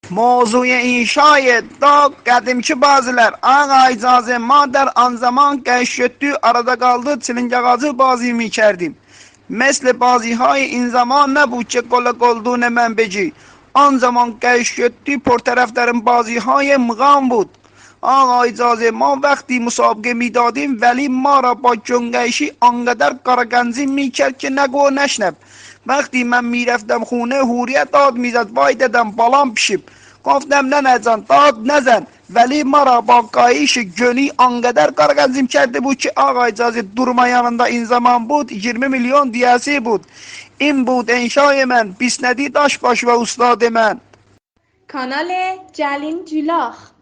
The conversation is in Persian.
موضوع انشای دا قدیم ki bazılar ağa icazı ma der an zaman keşfettü arada kaldı çilince gazı bazı mi kerdim. Mesle bazı hay in zaman ne bu çekolak olduğunu men beci. An zaman keşfettü por taraftarın bazı hay mğam بود. آقا اجازه ما وقتی مسابقه میدادیم ولی ما را با جنگشی آنقدر کارگنزی میکرد که نگو نشنب. وقتی من میرفتم خونه هوریه داد میزد وای دادم بالام پیشیم. گفتم نه نزن داد نزن ولی ما را با کاهش گونی آنقدر کارگنزیم کرده بود که آقا اجازه durma yanında این zaman بود 20 milyon diyesi بود. این بود انشای من بیسندی داشت باش و استاد من. کانال جلین جولاخ